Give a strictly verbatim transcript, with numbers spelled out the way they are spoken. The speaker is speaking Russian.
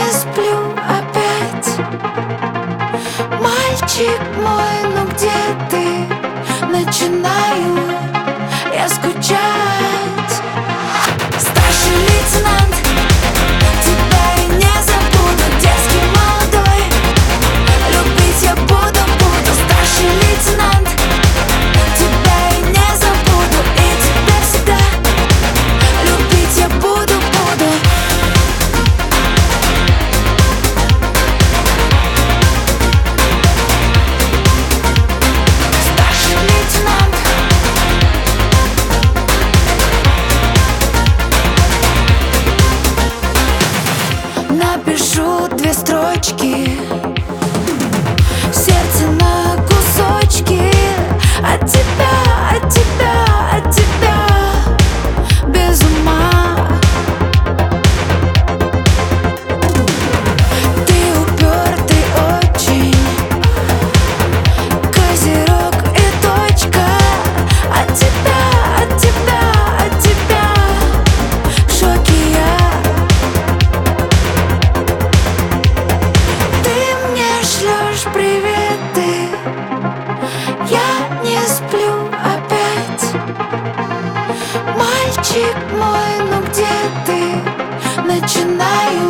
сплю опять. Мальчик мой, ну где ты? Начинаю я скучать. Старший лейтенант, тебя я не забуду. Дерзкий молодой, любить я буду, буду. Старший лейтенант, тебя я не забуду. И тебя всегда любить я буду, буду. Старший лейтенант, напишу две строчки, сердце на кусочки. От тебя, от тебя, от тебя без ума. Ты упертый очень, козерог и точка. От тебя, от тебя, от тебя в шоке я. Ты мне шлешь приветы, я не сплю опять. Мальчик мой, ну где ты? Начинаю